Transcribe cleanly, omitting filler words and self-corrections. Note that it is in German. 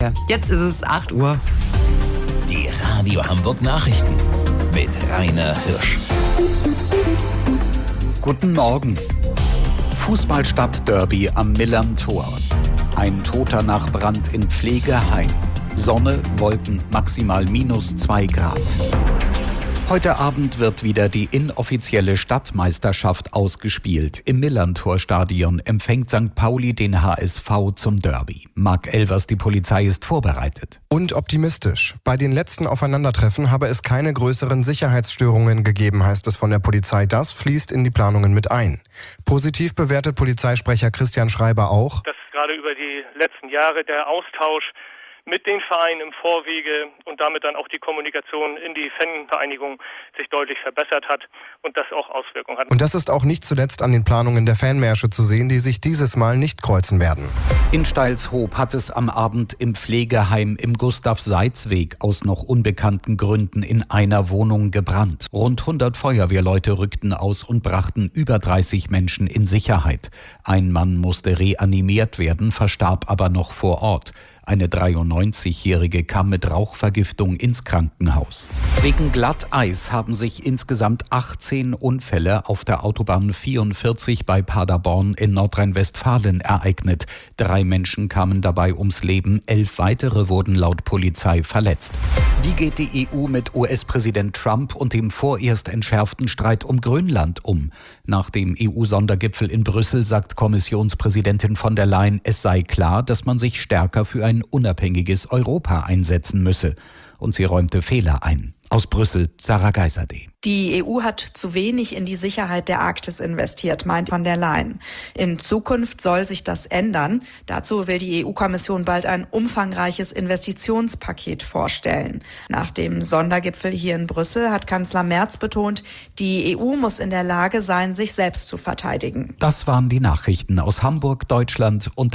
Tage. Jetzt ist es 8 Uhr. Die Radio Hamburg Nachrichten mit Rainer Hirsch. Guten Morgen. Fußballstadt-Derby am Millerntor. Ein Toter nach Brand in Pflegeheim. Sonne, Wolken, maximal -2 Grad. Heute Abend wird wieder die inoffizielle Stadtmeisterschaft ausgespielt. Im Millerntor-Stadion empfängt St. Pauli den HSV zum Derby. Marc Elvers, die Polizei ist vorbereitet. Und optimistisch. Bei den letzten Aufeinandertreffen habe es keine größeren Sicherheitsstörungen gegeben, heißt es von der Polizei. Das fließt in die Planungen mit ein. Positiv bewertet Polizeisprecher Christian Schreiber auch, dass gerade über die letzten Jahre der Austausch mit den Vereinen im Vorwege und damit dann auch die Kommunikation in die Fanvereinigung sich deutlich verbessert hat und das auch Auswirkungen hat. Und das ist auch nicht zuletzt an den Planungen der Fanmärsche zu sehen, die sich dieses Mal nicht kreuzen werden. In Steilshoop hat es am Abend im Pflegeheim im Gustav-Seitz-Weg aus noch unbekannten Gründen in einer Wohnung gebrannt. Rund 100 Feuerwehrleute rückten aus und brachten über 30 Menschen in Sicherheit. Ein Mann musste reanimiert werden, verstarb aber noch vor Ort. Eine 93-Jährige kam mit Rauchvergiftung ins Krankenhaus. Wegen Glatteis haben sich insgesamt 18 Unfälle auf der Autobahn 44 bei Paderborn in Nordrhein-Westfalen ereignet. 3 Menschen kamen dabei ums Leben, 11 weitere wurden laut Polizei verletzt. Wie geht die EU mit US-Präsident Trump und dem vorerst entschärften Streit um Grönland um? Nach dem EU-Sondergipfel in Brüssel sagt Kommissionspräsidentin von der Leyen, es sei klar, dass man sich stärker für ein unabhängiges Europa einsetzen müsse. Und sie räumte Fehler ein. Aus Brüssel, Sarah Geiserde. Die EU hat zu wenig in die Sicherheit der Arktis investiert, meint von der Leyen. In Zukunft soll sich das ändern. Dazu will die EU-Kommission bald ein umfangreiches Investitionspaket vorstellen. Nach dem Sondergipfel hier in Brüssel hat Kanzler Merz betont, die EU muss in der Lage sein, sich selbst zu verteidigen. Das waren die Nachrichten aus Hamburg, Deutschland und